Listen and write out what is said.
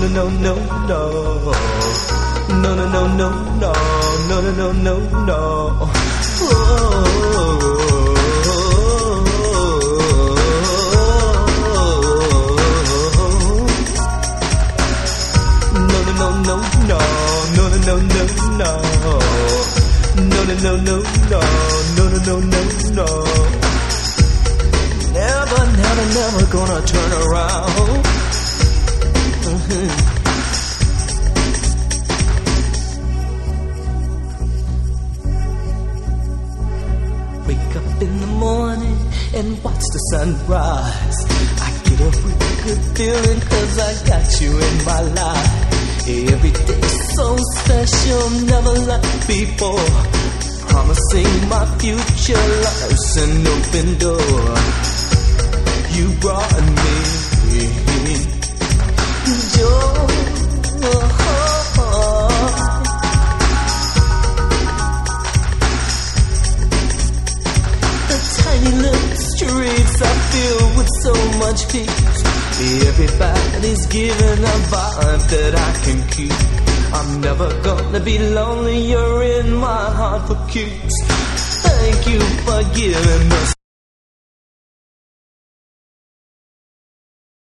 no, no, no. No, no, no, no, no. No, no, no, no, no. No, no, no, no, no. No, no, no, no, no. No, no, no, no, no. No, no, no, no, no. Never, never, never gonna turn around. Wake up in the morning and watch the sunrise. I get a real good feeling 'cause I got you in my life. Every day's so special, never like before. Promising my future life's an open door. You brought me joy. The tiny little streets are filled with so much peace. Everybody's giving a vibe that I can keep. I'm never gonna be lonely, you're in my heart for keeps. Thank you for giving us